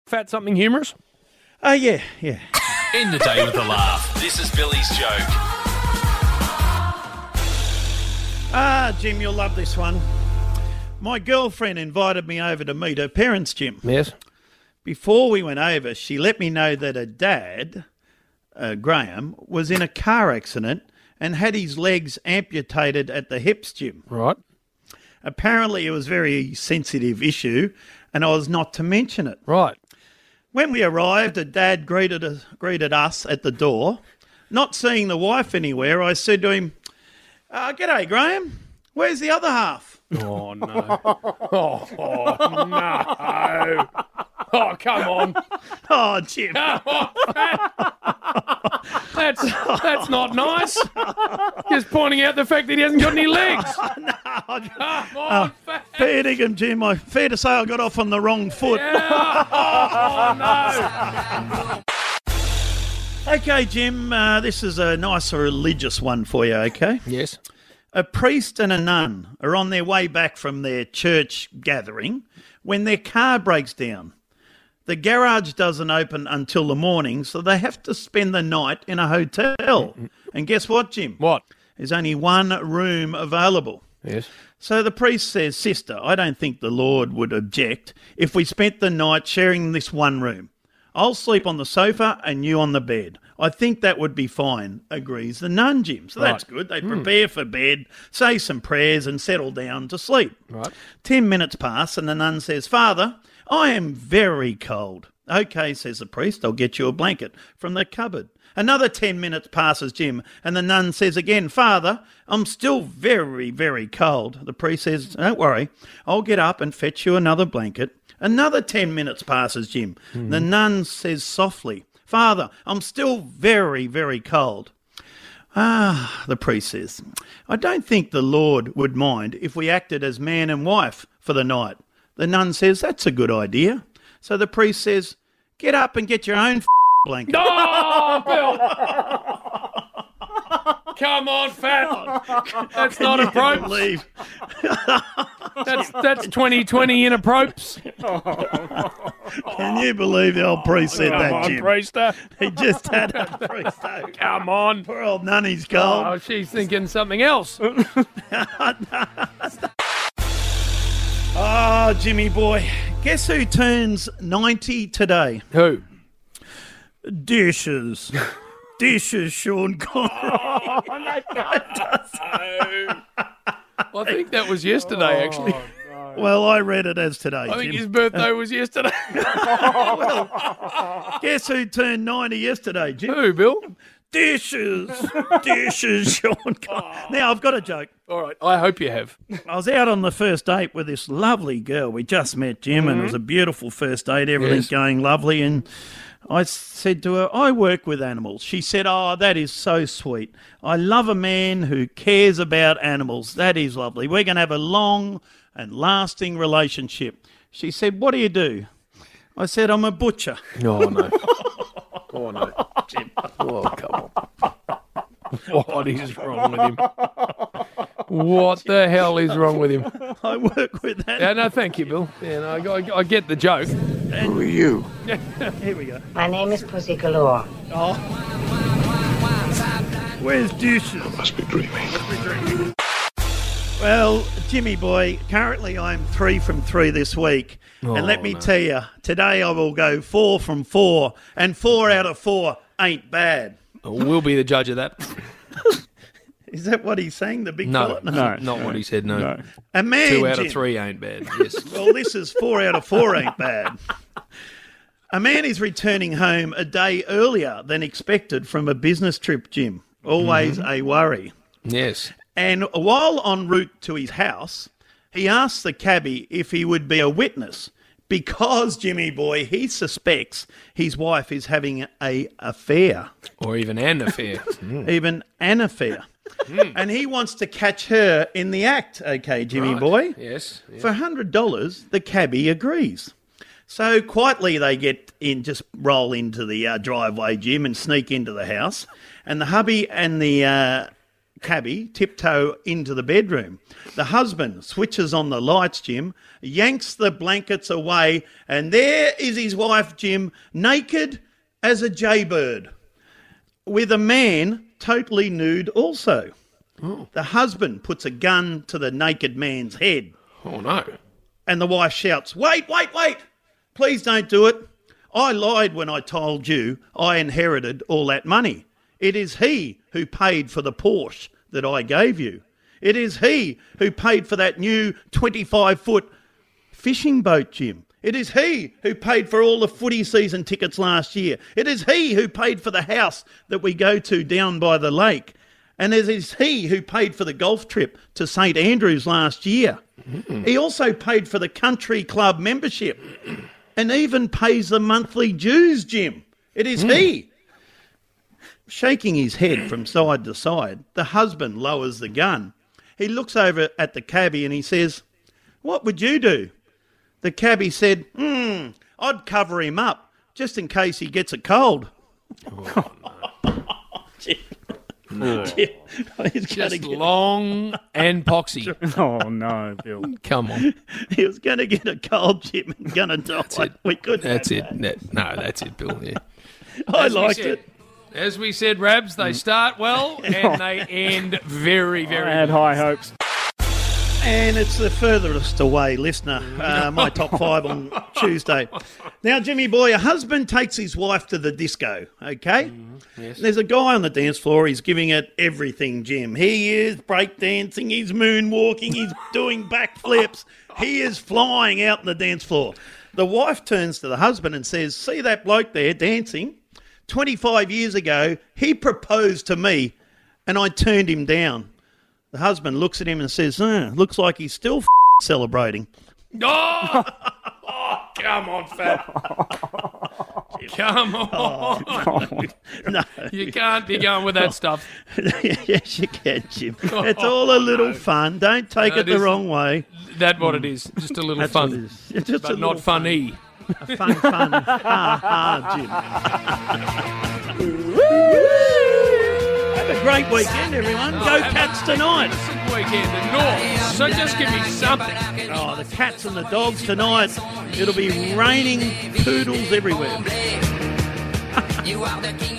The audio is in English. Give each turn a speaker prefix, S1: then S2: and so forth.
S1: Fat something humorous?
S2: Yeah.
S3: End the day with a laugh. This is Billy's joke.
S2: Jim, you'll love this one. My girlfriend invited me over to meet her parents, Jim.
S1: Yes.
S2: Before we went over, she let me know that her dad, Graham, was in a car accident and had his legs amputated at the hips, Jim.
S1: Right.
S2: Apparently it was a very sensitive issue and I was not to mention it.
S1: Right.
S2: When we arrived, her dad greeted us at the door. Not seeing the wife anywhere, I said to him, "G'day, Graham. Where's the other half?"
S1: Oh, no. Oh, no. Oh, come on.
S2: Oh, Jim.
S1: Come on, Fat. That's not nice. Just pointing out the fact that he hasn't got any legs.
S2: No.
S1: Come on, Fat.
S2: Fair dinkum, Jim. Fair to say I got off on the wrong foot.
S1: Yeah. Oh, no.
S2: Okay, Jim, this is a nice religious one for you, okay?
S1: Yes.
S2: A priest and a nun are on their way back from their church gathering when their car breaks down. The garage doesn't open until the morning, so they have to spend the night in a hotel. And guess what, Jim?
S1: What?
S2: There's only one room available.
S1: Yes.
S2: So the priest says, "Sister, I don't think the Lord would object if we spent the night sharing this one room. I'll sleep on the sofa and you on the bed. I think that would be fine," agrees the nun, Jim. So that's good. They prepare for bed, say some prayers and settle down to sleep.
S1: Right.
S2: 10 minutes pass and the nun says, "Father, I am very cold." "Okay," says the priest, "I'll get you a blanket from the cupboard." Another 10 minutes passes, Jim, and the nun says again, "Father, I'm still very, very cold." The priest says, "Don't worry, I'll get up and fetch you another blanket." Another 10 minutes passes, Jim. The nun says softly, "Father, I'm still very, very cold." The priest says, "I don't think the Lord would mind if we acted as man and wife for the night." The nun says, "That's a good idea." So the priest says, "Get up and get your own blanket."
S1: Oh, Bill! Come on, Fat. That's not a probe.
S2: Leave.
S1: That's 2020 in a propes.
S2: Can you believe the old priest said
S1: Come
S2: that,
S1: on,
S2: Jim?
S1: Priester.
S2: He just had a priest. Oh,
S1: Come on.
S2: poor old nunny's cold.
S1: Oh, she's thinking something else.
S2: Oh, Jimmy boy. Guess who turns 90 today?
S1: Who?
S2: Dishes. Dishes, Sean Connery.
S1: I think that was yesterday, actually.
S2: Well, I read it as today,
S1: I think
S2: Jim.
S1: his birthday was yesterday.
S2: Guess who turned 90 yesterday, Jim?
S1: Who, Bill?
S2: Dishes. Dishes, Sean Connery. Now, I've got a joke.
S1: All right, I hope you have.
S2: I was out on the first date with this lovely girl. We just met, Jim, and it was a beautiful first date. Everything's going lovely. And I said to her, "I work with animals." She said, "Oh, that is so sweet. I love a man who cares about animals. That is lovely. We're going to have a long and lasting relationship." She said, "What do you do?" I said, "I'm a butcher."
S1: Oh, no. Oh, no. Jim. Oh, come on. What is wrong with him? What the hell is wrong with him?
S2: I work with
S1: Yeah,
S2: animals.
S1: no, thank you, Bill. Yeah, no, I get the joke.
S4: Who are you?
S2: Here we go.
S5: My name is Pussy Galore.
S2: Where's dishes?
S4: Must be dreaming.
S2: Well, Jimmy boy, currently I'm 3 from 3 this week. And let me tell you, today I will go 4 from 4. And 4 out of 4 ain't bad.
S1: We'll be the judge of that.
S2: Is that what he's saying, the big
S1: No,
S2: fella?
S1: not what he said, no.
S2: A man,
S1: 2 out
S2: Jim.
S1: of 3 ain't bad, yes.
S2: Well, this is 4 out of 4 ain't bad. A man is returning home a day earlier than expected from a business trip, Jim. Always a worry.
S1: Yes.
S2: And while en route to his house, he asks the cabbie if he would be a witness because, Jimmy boy, he suspects his wife is having a affair,
S1: Or even an affair.
S2: even an affair. And he wants to catch her in the act, okay, Jimmy
S1: Right.
S2: boy?
S1: Yes.
S2: For $100, the cabbie agrees. So quietly they get in, just roll into the driveway, Jim, and sneak into the house. And the hubby and the cabbie tiptoe into the bedroom. The husband switches on the lights, Jim, yanks the blankets away, and there is his wife, Jim, naked as a jaybird, with a man totally nude also.
S1: Oh.
S2: The husband puts a gun to the naked man's head.
S1: Oh, no.
S2: And the wife shouts, "Wait, wait, wait! Please don't do it. I lied when I told you I inherited all that money. It is he who paid for the Porsche that I gave you. It is he who paid for that new 25-foot fishing boat, Jim. It is he who paid for all the footy season tickets last year. It is he who paid for the house that we go to down by the lake. And it is he who paid for the golf trip to St Andrews last year. He also paid for the country club membership and even pays the monthly dues, Jim. It is he." Shaking his head from side to side, the husband lowers the gun. He looks over at the cabbie and he says, "What would you do?" The cabbie said, "I'd cover him up just in case he gets a cold."
S1: Oh, no.
S2: He's gonna
S1: Just
S2: get-
S1: long and poxy.
S5: Oh, no, Bill.
S1: Come on.
S2: He was going to get a cold, Jim, and going to die.
S1: it.
S2: We couldn't.
S1: That's it. No, that's it, Bill. Yeah.
S2: I
S1: As we
S2: liked
S1: said-
S2: it.
S1: As we said, Rabs, they start well and they end very, very
S5: I had
S1: well.
S5: high hopes.
S2: And it's the furthest away listener, my top 5 on Tuesday. Now, Jimmy boy, a husband takes his wife to the disco, okay?
S1: Yes.
S2: There's a guy on the dance floor, he's giving it everything, Jim. He is breakdancing, he's moonwalking, he's doing backflips, he is flying out on the dance floor. The wife turns to the husband and says, "See that bloke there dancing? 25 years ago, he proposed to me and I turned him down." The husband looks at him and says, "Looks like he's still celebrating."
S1: Oh! Come on, Fat. Come on.
S2: No,
S1: You can't be going with that stuff.
S2: yes, you can, Jim. It's all a little fun. Don't take
S1: No,
S2: it the
S1: this-
S2: wrong way.
S1: That's what it is. Just a little
S2: That's what it
S1: fun.
S2: is. It's just a
S1: But
S2: little
S1: not funny.
S2: Fun, Jim. Have a great weekend, everyone. Go
S1: Have a
S2: Cats tonight.
S1: magnificent weekend at North. So just give me something.
S2: Oh, the Cats and the Dogs tonight. It'll be raining poodles everywhere.
S6: You are the king